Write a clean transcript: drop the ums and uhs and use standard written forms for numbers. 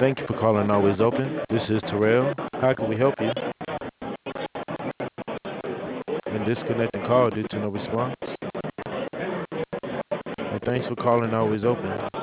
Thank you for calling Always Open. This is Terrell. How can we help you? And disconnecting call due to no response. And thanks for calling Always Open.